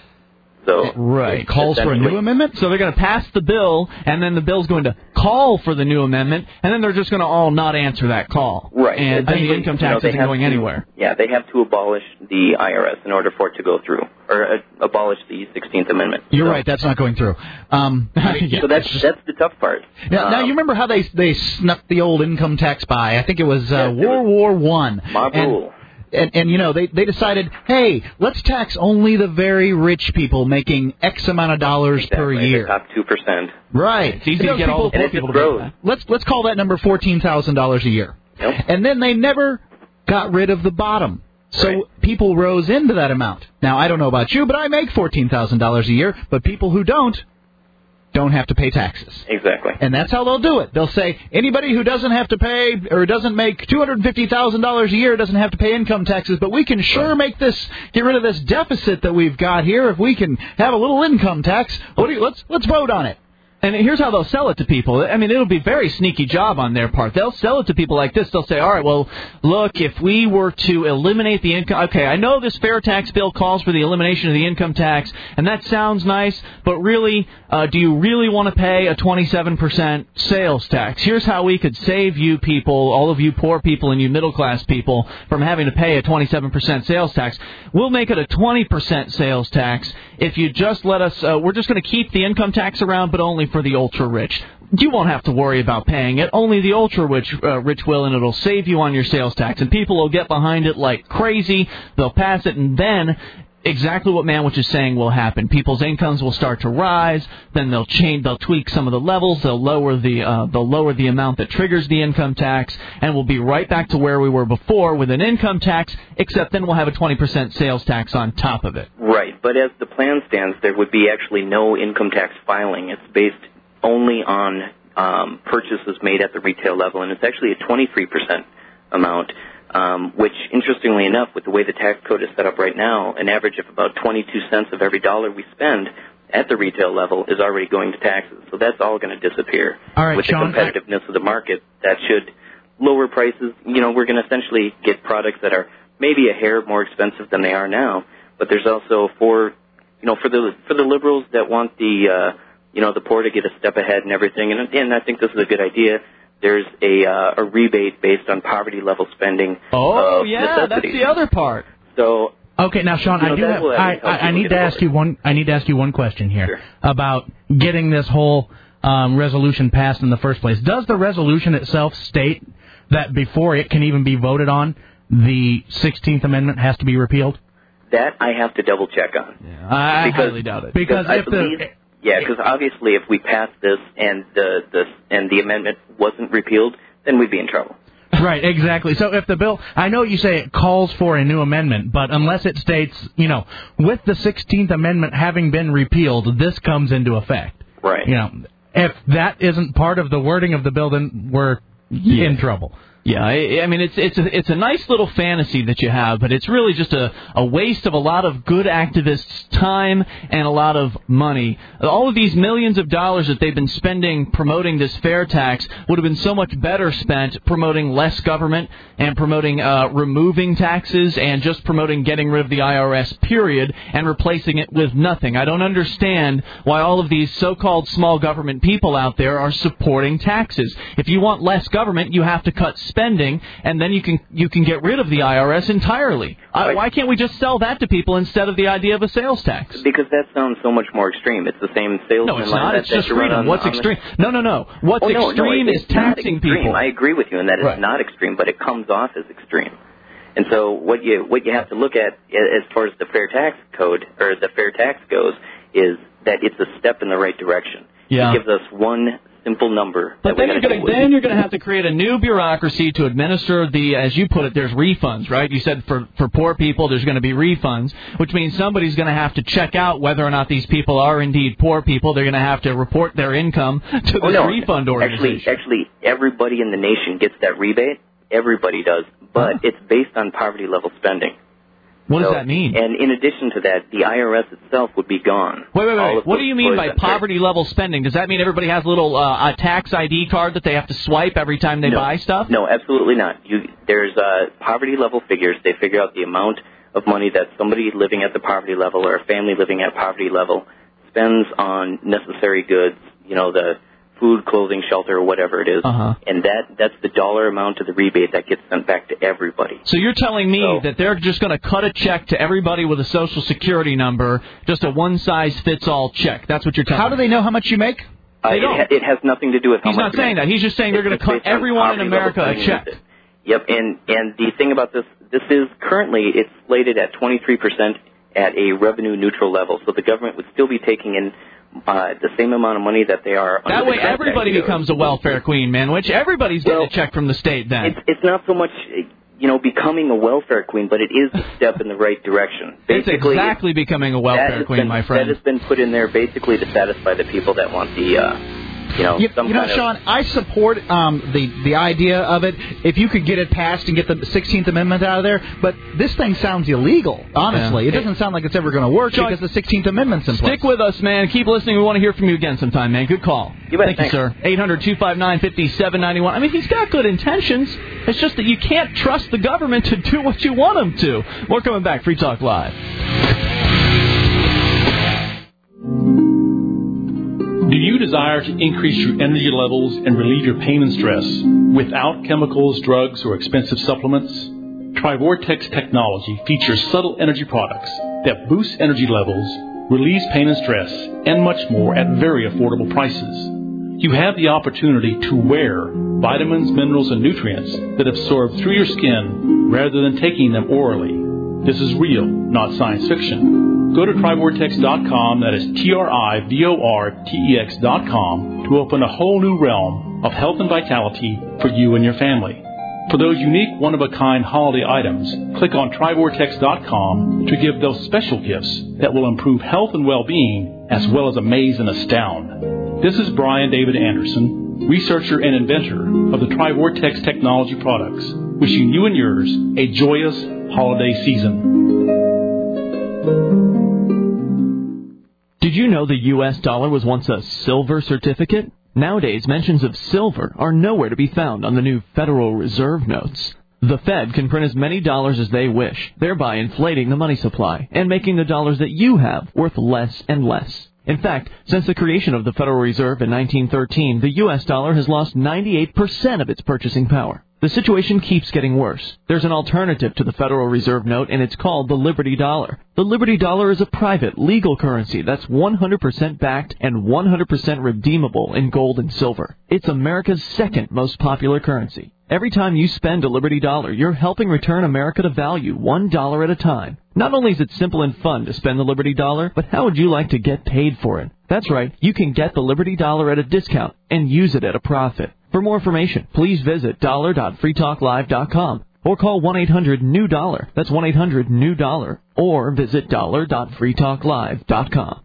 So Right. It calls for a new essentially- amendment? So they're going to pass the bill, and then the bill's going to call for the new amendment, and then they're just going to all not answer that call. Right. And then the Essentially, income you know, tax they isn't have going to- anywhere. Yeah, they have to abolish the I R S in order for it to go through, or uh, abolish the sixteenth Amendment. You're So- right, that's not going through. Um, Yeah. So that's that's the tough part. now, now, Um, you remember how they they snuck the old income tax by? I think it was uh, Yes, it World was War One. mob and, rule. And, and, you know, they, they decided, hey, let's tax only the very rich people making X amount of dollars per Exactly, year. the top two percent. Right. It's easy And to those get all the people- And poor it people just to vote grows. for that. Let's let's call that number fourteen thousand dollars a year. Yep. And then they never got rid of the bottom. So Right. people rose into that amount. Now, I don't know about you, but I make fourteen thousand dollars a year, but people who don't, don't have to pay taxes. Exactly. And that's how they'll do it. They'll say anybody who doesn't have to pay or doesn't make two hundred fifty thousand dollars a year doesn't have to pay income taxes, but we can sure make this, get rid of this deficit that we've got here if we can have a little income tax. What do you, let's let's vote on it. And here's how they'll sell it to people. I mean, it'll be a very sneaky job on their part. They'll sell it to people like this. They'll say, all right, well, look, if we were to eliminate the income... Okay, I know this fair tax bill calls for the elimination of the income tax, and that sounds nice, but really, uh, do you really want to pay a twenty-seven percent sales tax? Here's how we could save you people, all of you poor people and you middle-class people, from having to pay a twenty-seven percent sales tax. We'll make it a twenty percent sales tax if you just let us, uh, we're just going to keep the income tax around, but only for the ultra-rich. You won't have to worry about paying it. Only the ultra-rich uh, rich will, and it'll save you on your sales tax. And people will get behind it like crazy. They'll pass it, and then exactly what Manwich is saying will happen. People's incomes will start to rise. Then they'll change. They'll tweak some of the levels. They'll lower the uh, they'll lower the amount that triggers the income tax, and we'll be right back to where we were before with an income tax. Except then we'll have a twenty percent sales tax on top of it. Right, but as the plan stands, there would be actually no income tax filing. It's based only on um, purchases made at the retail level, and it's actually a twenty-three percent amount. Um, which, interestingly enough, with the way the tax code is set up right now, an average of about twenty-two cents of every dollar we spend at the retail level is already going to taxes. So that's all going to disappear. All right, with Sean, the competitiveness of the market, that should lower prices. You know, we're going to essentially get products that are maybe a hair more expensive than they are now, but there's also for, you know, for the for the liberals that want the, uh, you know, the poor to get a step ahead and everything, and, and I think this is a good idea. There's a uh, a rebate based on poverty level spending. Oh, of yeah, that's the other part. So okay, now Sean, you know, I do have, will I, I, I need to ask you one. I need to ask you one question here sure. about getting this whole um, resolution passed in the first place. Does the resolution itself state that before it can even be voted on, the sixteenth Amendment has to be repealed? That I have to double check on. Yeah, I because, highly doubt it. Because, because if I believe, the yeah, because obviously if we pass this and the, the and the amendment wasn't repealed, then we'd be in trouble. Right, exactly. So if the bill, I know you say it calls for a new amendment, but unless it states, you know, with the sixteenth Amendment having been repealed, this comes into effect. Right. You know, if that isn't part of the wording of the bill, then we're yeah. in trouble. Yeah, I, I mean, it's it's a, it's a nice little fantasy that you have, but it's really just a, a waste of a lot of good activists' time and a lot of money. All of these millions of dollars that they've been spending promoting this fair tax would have been so much better spent promoting less government and promoting uh, removing taxes and just promoting getting rid of the I R S, period, and replacing it with nothing. I don't understand why all of these so-called small government people out there are supporting taxes. If you want less government, you have to cut spending, and then you can you can get rid of the I R S entirely. Uh, why can't we just sell that to people instead of the idea of a sales tax? Because that sounds so much more extreme. It's the same sales. No, it's not. It's just freedom. On, What's on extreme? The... No, no, no. What's oh, no, extreme no, is it's not taxing extreme. people. I agree with you in that it's right. not extreme, but it comes off as extreme. And so what you what you have to look at as far as the fair tax code or the fair tax goes is that it's a step in the right direction. Yeah. It gives us one simple number. But then you're going to then you're going to have to create a new bureaucracy to administer the, as you put it, there's refunds, right? You said for for poor people there's going to be refunds, which means somebody's going to have to check out whether or not these people are indeed poor people. They're going to have to report their income to this oh, no. refund organization. Actually, actually, everybody in the nation gets that rebate. Everybody does, but huh. it's based on poverty level spending. What so, does that mean? And in addition to that, the I R S itself would be gone. Wait, wait, wait. What do you mean by poverty level spending? Does that mean everybody has a little uh, a tax I D card that they have to swipe every time they no, buy stuff? No, absolutely not. You, there's uh, poverty level figures. They figure out the amount of money that somebody living at the poverty level or a family living at poverty level spends on necessary goods, you know, the food, clothing, shelter, or whatever it is. Uh-huh. And that that's the dollar amount of the rebate that gets sent back to everybody. So you're telling me so, that they're just going to cut a check to everybody with a Social Security number, just a one-size-fits-all check. That's what you're telling me. How do they know how much you make? Uh, it, ha- it has nothing to do with how He's much not you saying make. that. He's just saying they're going to cut everyone in America a check. Yep, and, and the thing about this, this is currently, it's slated at twenty-three percent at a revenue neutral level. So the government would still be taking in Uh, the same amount of money that they are. That way, everybody becomes a welfare queen, man. Which everybody's getting well, a check from the state. Then it's, it's not so much, you know, becoming a welfare queen, but it is a step in the right direction. Basically, it's exactly becoming a welfare queen, been, my friend. That has been put in there basically to satisfy the people that want the. Uh, You know, you, some you know kind Sean, of... I support um, the the idea of it if you could get it passed and get the sixteenth Amendment out of there. But this thing sounds illegal, honestly. Yeah. It doesn't sound like it's ever going to work Sean, because the sixteenth Amendment's in place. Stick with us, man. Keep listening. We want to hear from you again sometime, man. Good call. You bet, Thank thanks. you, sir. eight hundred two five nine five seven nine one. I mean, he's got good intentions. It's just that you can't trust the government to do what you want them to. We're coming back. Free Talk Live. Do you desire to increase your energy levels and relieve your pain and stress without chemicals, drugs, or expensive supplements? Trivortex technology features subtle energy products that boost energy levels, relieves pain and stress, and much more at very affordable prices. You have the opportunity to wear vitamins, minerals, and nutrients that absorb through your skin rather than taking them orally. This is real, not science fiction. Go to Trivortex dot com, that is T R I V O R T E X dot com, to open a whole new realm of health and vitality for you and your family. For those unique, one-of-a-kind holiday items, click on Trivortex dot com to give those special gifts that will improve health and well-being as well as amaze and astound. This is Brian David Anderson, researcher and inventor of the Trivortex technology products, wishing you and yours a joyous holiday season. Did you know the U S dollar was once a silver certificate? Nowadays, mentions of silver are nowhere to be found on the new Federal Reserve notes. The Fed can print as many dollars as they wish, thereby inflating the money supply and making the dollars that you have worth less and less. In fact, since the creation of the Federal Reserve in nineteen thirteen, the U S dollar has lost ninety-eight percent of its purchasing power. The situation keeps getting worse. There's an alternative to the Federal Reserve note, and it's called the Liberty Dollar. The Liberty Dollar is a private, legal currency that's one hundred percent backed and one hundred percent redeemable in gold and silver. It's America's second most popular currency. Every time you spend a Liberty Dollar, you're helping return America to value one dollar at a time. Not only is it simple and fun to spend the Liberty Dollar, but how would you like to get paid for it? That's right, you can get the Liberty Dollar at a discount and use it at a profit. For more information, please visit dollar dot free talk live dot com or call one eight hundred new dollar. That's one eight hundred new dollar. Or visit dollar dot free talk live dot com.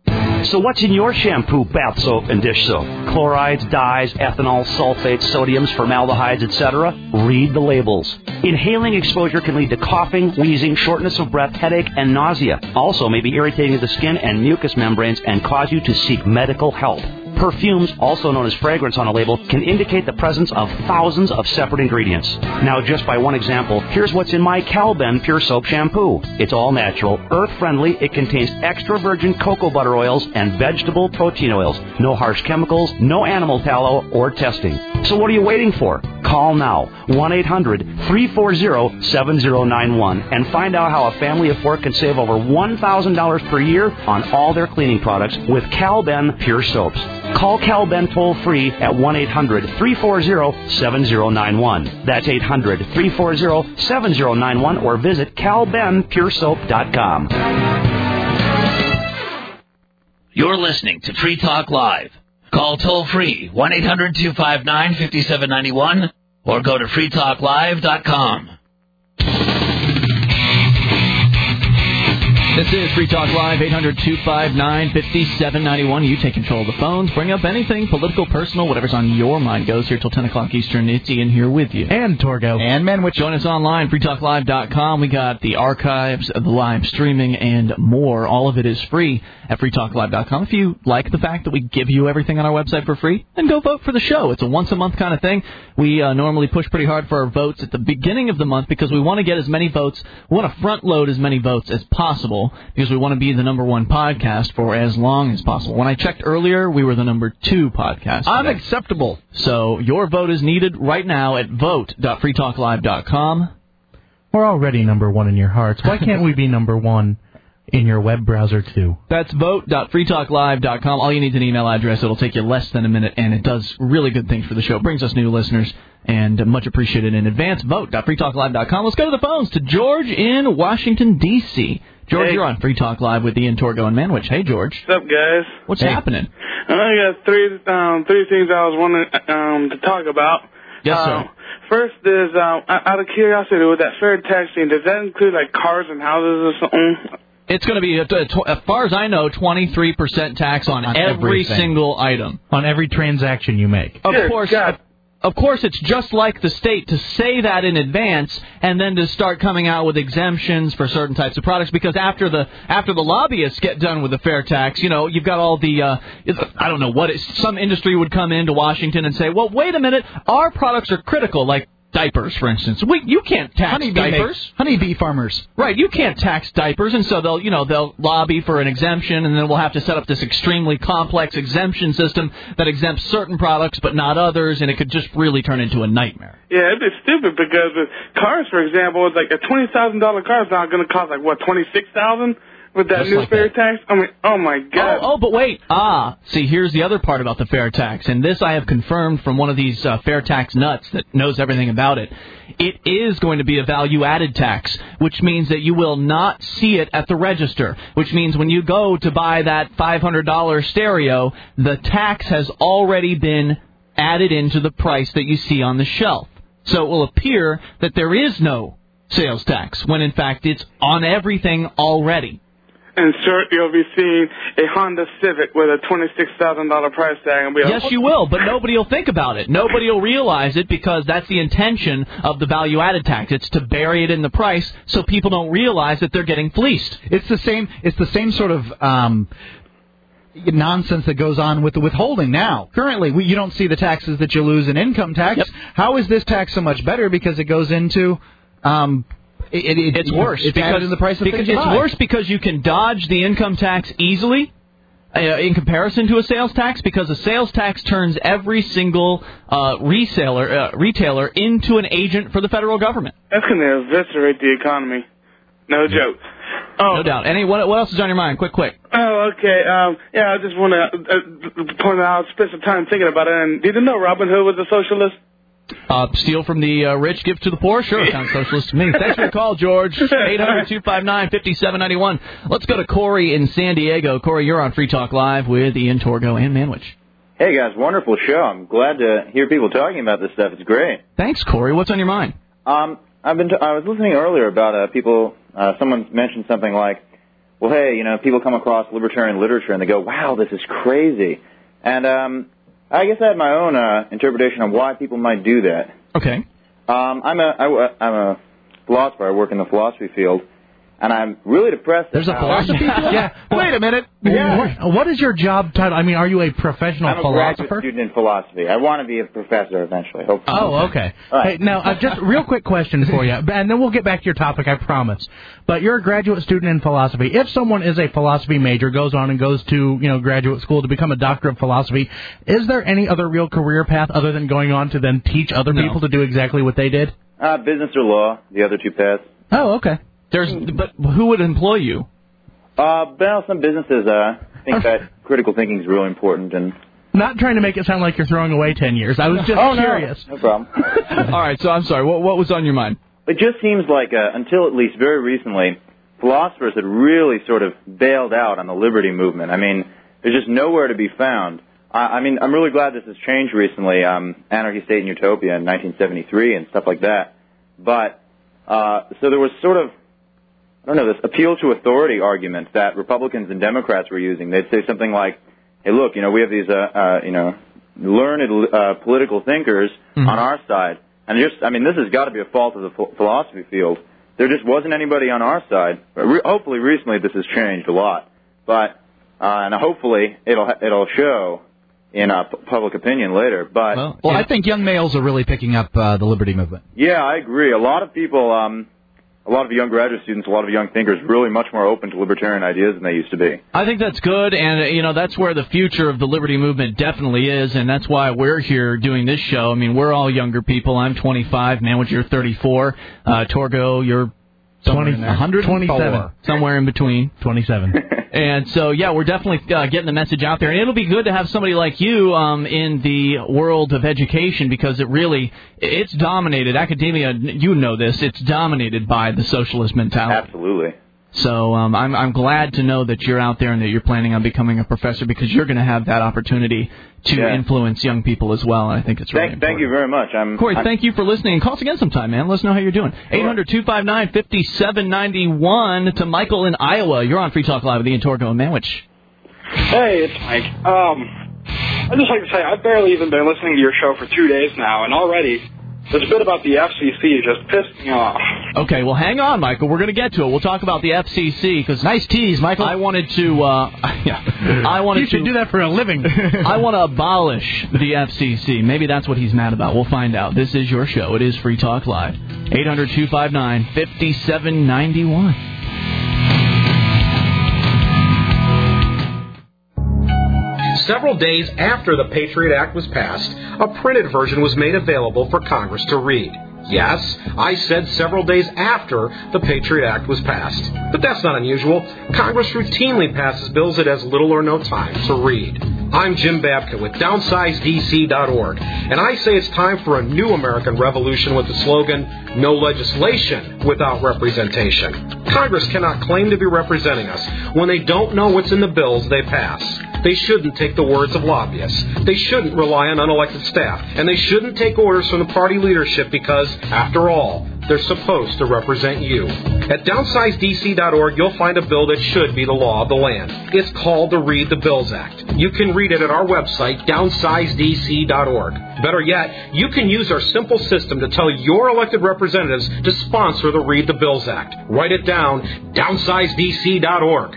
So what's in your shampoo, bath soap, and dish soap? Chlorides, dyes, ethanol, sulfates, sodiums, formaldehydes, et cetera? Read the labels. Inhaling exposure can lead to coughing, wheezing, shortness of breath, headache, and nausea. Also may be irritating to the skin and mucous membranes and cause you to seek medical help. Perfumes, also known as fragrance on a label, can indicate the presence of thousands of separate ingredients. Now, just by one example, here's what's in my Calben Pure Soap Shampoo. It's all natural, earth-friendly, it contains extra virgin cocoa butter oils and vegetable protein oils. No harsh chemicals, no animal tallow or testing. So what are you waiting for? Call now, one eight hundred three four zero seven zero nine one, and find out how a family of four can save over one thousand dollars per year on all their cleaning products with Calben Pure Soaps. Call Calben toll-free at one eight hundred three four zero seven zero nine one. That's eight hundred three four zero seven zero nine one, or visit cal ben pure soap dot com. You're listening to Free Talk Live. Call toll-free one eight hundred two five nine five seven nine one or go to free talk live dot com. This is Free Talk Live, eight hundred two five nine five seven nine one. You take control of the phones. Bring up anything, political, personal, whatever's on your mind goes here till ten o'clock Eastern. It's Ian here with you. And Torgo. And Manwich. Join us online, free talk live dot com. We got the archives, the live streaming, and more. All of it is free at free talk live dot com. If you like the fact that we give you everything on our website for free, then go vote for the show. It's a once-a-month kind of thing. We uh, normally push pretty hard for our votes at the beginning of the month because we want to get as many votes, we want to front-load as many votes as possible because we want to be the number one podcast for as long as possible. When I checked earlier, we were the number two podcast today. Unacceptable. So your vote is needed right now at vote dot free talk live dot com. We're already number one in your hearts. Why can't we be number one in your web browser, too? That's vote dot free talk live dot com. All you need is an email address. It'll take you less than a minute, and it does really good things for the show. It brings us new listeners, and much appreciated in advance. vote dot free talk live dot com. Let's go to the phones to George in Washington, D C George, hey. You're on Free Talk Live with Ian, Torgo, and Manwich. Hey, George. What's up, guys? What's hey. happening? I got three um, three things I was wanting um, to talk about. Yes, sir. Uh, first is, um, out of curiosity, with that fair taxing, does that include, like, cars and houses or something? It's going to be, as far as I know, twenty-three percent tax on, on every everything. single item. On every transaction you make. Of Good course. God. Of course, it's just like the state to say that in advance and then to start coming out with exemptions for certain types of products, because after the after the lobbyists get done with the fair tax, you know, you've got all the, uh, I don't know what, it, some industry would come into Washington and say, well, wait a minute, our products are critical, like diapers, for instance. We, you can't tax honeybee diapers. Makes, honeybee farmers. Right, you can't tax diapers, and so they'll, you know, they'll lobby for an exemption, and then we'll have to set up this extremely complex exemption system that exempts certain products but not others, and it could just really turn into a nightmare. Yeah, it'd be stupid because with cars, for example, it's like a twenty thousand dollars car is now going to cost, like, what, twenty-six thousand dollars? With that Just new like fair that. tax? I mean, oh my God. Oh, oh, but wait. Ah, see, here's the other part about the fair tax, and this I have confirmed from one of these uh, fair tax nuts that knows everything about it. It is going to be a value-added tax, which means that you will not see it at the register, which means when you go to buy that five hundred dollars stereo, the tax has already been added into the price that you see on the shelf. So it will appear that there is no sales tax, when in fact it's on everything already. And sure, you'll be seeing a Honda Civic with a twenty-six thousand dollars price tag. And be like, Yes, you will, but nobody will think about it. Nobody will realize it because that's the intention of the value-added tax. It's to bury it in the price so people don't realize that they're getting fleeced. It's the same. It's the same sort of um, nonsense that goes on with the withholding now. Currently, we, you don't see the taxes that you lose in income tax. Yep. How is this tax so much better? Because it goes into um, it, it, It's worse. It's because, added in the price of because things you It's buy. worse because you can dodge the income tax easily uh, in comparison to a sales tax, because a sales tax turns every single uh, reseller, uh, retailer into an agent for the federal government. That's going to eviscerate the economy. No joke. Oh. No doubt. Any what, what else is on your mind? Quick, quick. Oh, okay. Um, yeah, I just want to uh, point out, spend some time thinking about it. And did you know Robin Hood was a socialist? Uh, steal from the uh, rich, give to the poor? Sure, sounds socialist to me. Thanks for the call, George. eight hundred two five nine five seven nine one. Let's go to Corey in San Diego. Corey, you're on Free Talk Live with Ian Torgo and Manwich. Hey, guys, wonderful show. I'm glad to hear people talking about this stuff. It's great. Thanks, Corey. What's on your mind? Um, I've been. T- I was listening earlier about uh, people. Uh, someone mentioned something like, "Well, hey, you know, people come across libertarian literature and they go, wow, this is crazy." And um, I guess I have my own uh, interpretation of why people might do that. Okay. Um, I'm a I, I'm a philosopher. I work in the philosophy field, and I'm really depressed. There's a how- philosophy field? Yeah. Wait a minute. Yeah. What, what is your job title? I mean, are you a professional I'm a philosopher? graduate student in philosophy. I want to be a professor eventually. Hopefully. Oh, okay. All right. Hey, now, uh, just a real quick question for you, and then we'll get back to your topic, I promise. But you're a graduate student in philosophy. If someone is a philosophy major, goes on and goes to, you know, graduate school to become a doctor of philosophy, is there any other real career path other than going on to then teach other No. people to do exactly what they did? Uh, business or law, the other two paths. Oh, okay. There's, but who would employ you? Uh, well, some businesses uh, think that critical thinking is really important, and Not trying to make it sound like you're throwing away ten years. I was just oh, curious. No, no problem. All right, so I'm sorry. What, what was on your mind? It just seems like, uh, until at least very recently, philosophers had really sort of bailed out on the liberty movement. I mean, there's just nowhere to be found. I, I mean, I'm really glad this has changed recently. Um, Anarchy, State, and Utopia in nineteen seventy-three and stuff like that. But uh, so there was sort of, I don't know, this appeal to authority argument that Republicans and Democrats were using. They'd say something like, hey, look, you know, we have these, uh, uh, you know, learned uh, political thinkers Mm-hmm. on our side. And just, I mean, this has got to be a fault of the ph- philosophy field. There just wasn't anybody on our side. But re- hopefully, recently, this has changed a lot. But, uh, and hopefully, it'll it'll show in uh, p- public opinion later. But Well, well I think young males are really picking up uh, the liberty movement. yeah, I agree. A lot of people, um, a lot of young graduate students, a lot of young thinkers, really much more open to libertarian ideas than they used to be. I think that's good, and, uh, you know, that's where the future of the liberty movement definitely is, and that's why we're here doing this show. I mean, we're all younger people. I'm twenty-five, Manwich, you're thirty-four. Uh, Torgo, you're somewhere in there. one hundred twenty-seven. Somewhere in between. twenty-seven. And so, yeah, we're definitely uh, getting the message out there. And it'll be good to have somebody like you um, in the world of education, because it really, it's dominated. Academia, you know this, it's dominated by the socialist mentality. Absolutely. So um, I'm I'm glad to know that you're out there and that you're planning on becoming a professor, because you're going to have that opportunity to Yeah. influence young people as well. I think it's really Thank, important. thank you very much. I'm, Corey, I'm, thank you for listening. And call us again sometime, man. Let us know how you're doing. eight hundred two five nine five seven nine one to Michael in Iowa. You're on Free Talk Live with Ian Torgo and Manwich. Hey, it's Mike. Um, I'd just like to say I've barely even been listening to your show for two days now, and already this bit about the F C C just pissed me off. Okay, well, hang on, Michael. We're going to get to it. We'll talk about the F C C, because nice tease, Michael. I wanted to. Uh, yeah, I wanted You should to do that for a living. I want to abolish the F C C. Maybe that's what he's mad about. We'll find out. This is your show. It is Free Talk Live. eight hundred two five nine five seven nine one. Several days after the Patriot Act was passed, a printed version was made available for Congress to read. Yes, I said several days after the Patriot Act was passed. But that's not unusual. Congress routinely passes bills it has little or no time to read. I'm Jim Babka with downsize D C dot org, and I say it's time for a new American revolution with the slogan, no legislation without representation. Congress cannot claim to be representing us when they don't know what's in the bills they pass. They shouldn't take the words of lobbyists. They shouldn't rely on unelected staff. And they shouldn't take orders from the party leadership because, after all, they're supposed to represent you. At downsize D C dot org, you'll find a bill that should be the law of the land. It's called the Read the Bills Act. You can read it at our website, downsize D C dot org. Better yet, you can use our simple system to tell your elected representatives to sponsor the Read the Bills Act. Write it down, downsize D C dot org.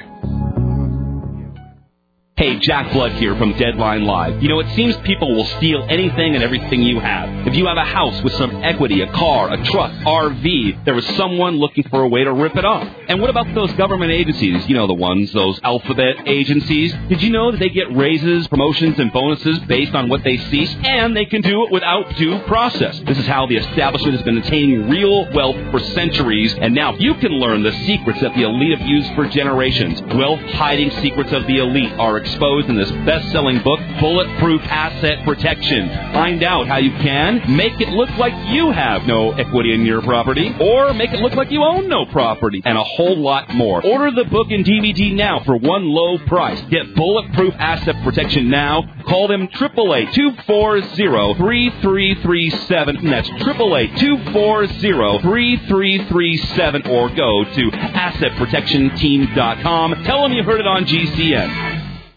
Hey, Jack Blood here from Deadline Live. You know, it seems people will steal anything and everything you have. If you have a house with some equity, a car, a truck, R V, there is someone looking for a way to rip it off. And what about those government agencies? You know the ones, those alphabet agencies. Did you know that they get raises, promotions, and bonuses based on what they see? And they can do it without due process. This is how the establishment has been attaining real wealth for centuries. And now you can learn the secrets that the elite have used for generations. Wealth-hiding secrets of the elite are exposed in this best-selling book, Bulletproof Asset Protection. Find out how you can make it look like you have no equity in your property, or make it look like you own no property, and a whole lot more. Order the book and D V D now for one low price. Get Bulletproof Asset Protection now. Call them eight eight eight, two four zero, three three three seven. That's eight eight eight, two four zero, three three three seven, or go to asset protection team dot com. Tell them you heard it on G C N.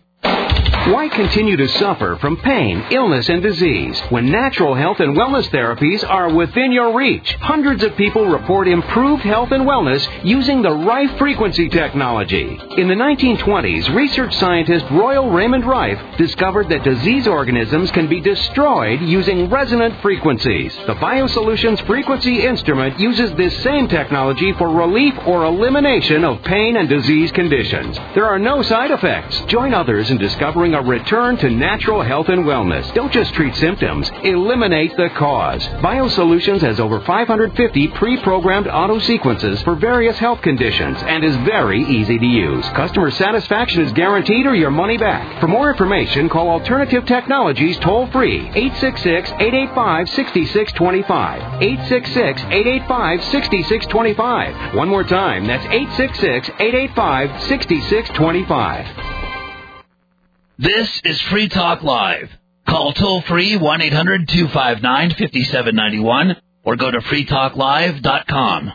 Why continue to suffer from pain, illness, and disease when natural health and wellness therapies are within your reach? Hundreds of people report improved health and wellness using the Rife frequency technology. In the nineteen twenties, research scientist Royal Raymond Rife discovered that disease organisms can be destroyed using resonant frequencies. The BioSolutions frequency instrument uses this same technology for relief or elimination of pain and disease conditions. There are no side effects. Join others in discovering a return to natural health and wellness. Don't just treat symptoms. Eliminate the cause. BioSolutions has over five hundred fifty pre-programmed auto sequences for various health conditions and is very easy to use. Customer satisfaction is guaranteed or your money back. For more information, call Alternative Technologies toll-free, eight six six, eight eight five, six six two five, eight six six, eight eight five, six six two five. One more time, that's eight six six, eight eight five, six six two five. This is Free Talk Live. Call toll-free one eight hundred, two five nine, five seven nine one or go to free talk live dot com.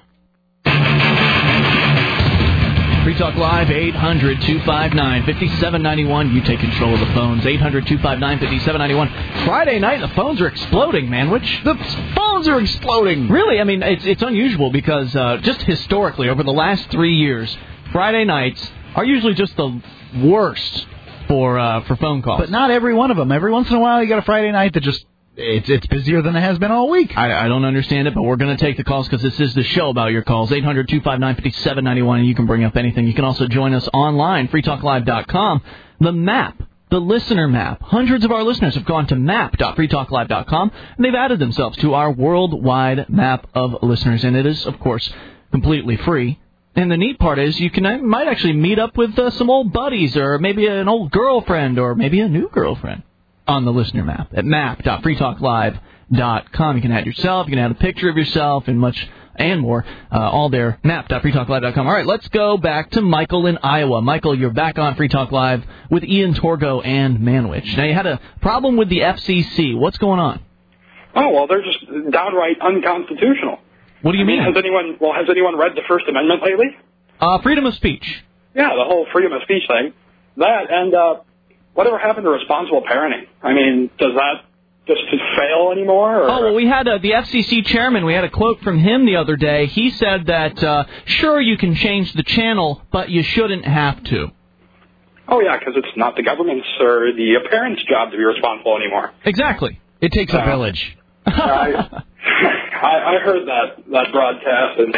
Free Talk Live, eight hundred, two five nine, five seven nine one. You take control of the phones, eight hundred, two five nine, five seven nine one. Friday night, the phones are exploding, man. Which the phones are exploding. Really, I mean, it's it's unusual because uh, just historically, over the last three years, Friday nights are usually just the worst for uh, for phone calls. But not every one of them. Every once in a while, you got a Friday night that just it's it's busier than it has been all week. I, I don't understand it, but we're going to take the calls because this is the show about your calls. eight hundred, two five nine, five seven nine one, and you can bring up anything. You can also join us online, free talk live dot com. The map, the listener map. Hundreds of our listeners have gone to map dot free talk live dot com, and they've added themselves to our worldwide map of listeners, and it is, of course, completely free. And the neat part is you can uh, might actually meet up with uh, some old buddies or maybe an old girlfriend or maybe a new girlfriend on the listener map at map dot free talk live dot com. You can add yourself, you can add a picture of yourself and much and more, uh, all there, map dot free talk live dot com. All right, let's go back to Michael in Iowa. Michael, you're back on Free Talk Live with Ian Torgo and Manwich. Now, you had a problem with the F C C. What's going on? Oh, well, they're just downright unconstitutional. What do you I mean, mean? Has anyone, well, has anyone read the First Amendment lately? Uh, freedom of speech. Yeah, the whole freedom of speech thing. That, and uh, whatever happened to responsible parenting? I mean, does that just fail anymore? Or? Oh, well, we had uh, the F C C chairman. We had a quote from him the other day. He said that, uh, sure, you can change the channel, but you shouldn't have to. Oh, yeah, because it's not the government's or the parents' job to be responsible anymore. Exactly. It takes uh, a village. I, I I heard that, that broadcast, and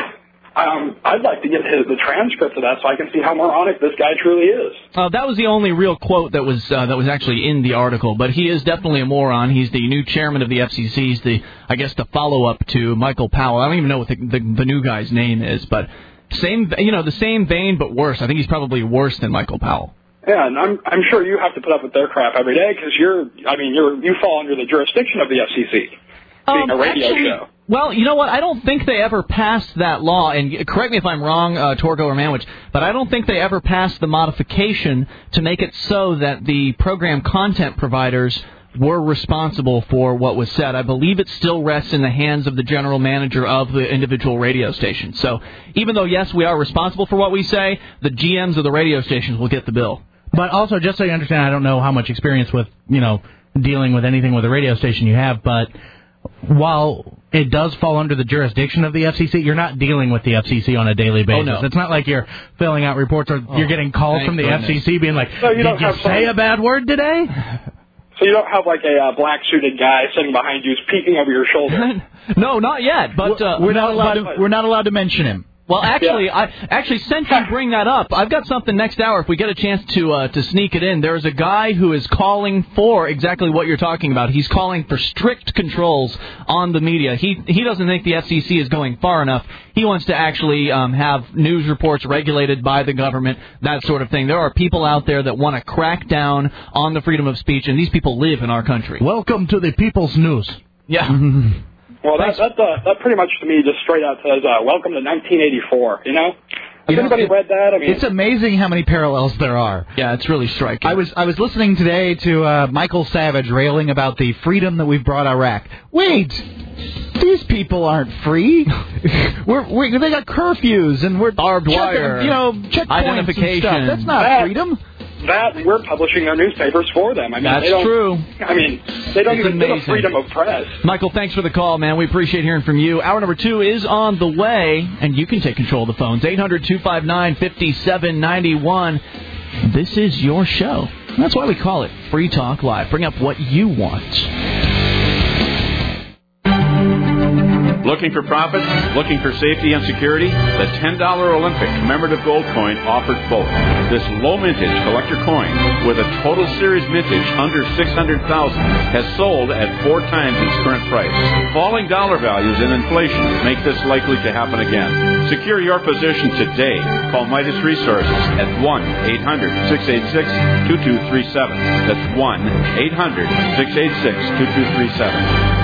Um, I'd like to get his, the transcript of that so I can see how moronic this guy truly is. Uh, that was the only real quote that was uh, that was actually in the article, but he is definitely a moron. He's the new chairman of the F C C. He's the, I guess, the follow-up to Michael Powell. I don't even know what the, the, the new guy's name is, but same, you know, the same vein but worse. I think he's probably worse than Michael Powell. Yeah, and I'm I'm sure you have to put up with their crap every day because you're, I mean, you're you fall under the jurisdiction of the F C C, being Um, a radio actually, show. Well, you know what? I don't think they ever passed that law, and correct me if I'm wrong, uh, Torgo or Manwich, but I don't think they ever passed the modification to make it so that the program content providers were responsible for what was said. I believe it still rests in the hands of the general manager of the individual radio station. So even though, yes, we are responsible for what we say, the G Ms of the radio stations will get the bill. But also, just so you understand, I don't know how much experience with, you know, dealing with anything with a radio station you have, but while it does fall under the jurisdiction of the F C C, you're not dealing with the F C C on a daily basis. Oh, no. It's not like you're filling out reports or Oh, you're getting calls thank from the goodness. F C C being like, So you did don't you have say some- a bad word today? So you don't have like a uh, black suited guy sitting behind you, peeking over your shoulder. No, not yet. But uh, we're not allowed but- to. We're not allowed to mention him. Well, actually, I actually since you bring that up, I've got something next hour. If we get a chance to uh, to sneak it in, there's a guy who is calling for exactly what you're talking about. He's calling for strict controls on the media. He he doesn't think the F C C is going far enough. He wants to actually um, have news reports regulated by the government, that sort of thing. There are people out there that want to crack down on the freedom of speech, and these people live in our country. Welcome to the People's News. Yeah. Well, that that, uh, that pretty much to me just straight out says, uh, welcome to nineteen eighty-four, you know? Has You know, anybody it- read that? I mean, It's amazing how many parallels there are. Yeah, it's really striking. I was I was listening today to uh, Michael Savage railing about the freedom that we've brought Iraq. Wait, these people aren't free. we're, we they got curfews and we're barbed checking, wire, you know, checkpoints identification. and stuff. That's not That- freedom. that we're publishing their newspapers for them. I mean, That's they don't, true. I mean, they don't It's even get a amazing. freedom of press. Michael, thanks for the call, man. We appreciate hearing from you. Hour number two is on the way, and you can take control of the phones. eight hundred two five nine five seven nine one. This is your show. That's why we call it Free Talk Live. Bring up what you want. Looking for profit? Looking for safety and security? The ten dollar Olympic commemorative gold coin offers both. This low mintage collector coin with a total series mintage under six hundred thousand dollars has sold at four times its current price. Falling dollar values and inflation make this likely to happen again. Secure your position today. Call Midas Resources at one eight hundred six eight six two two three seven. That's one eight hundred six eight six two two three seven.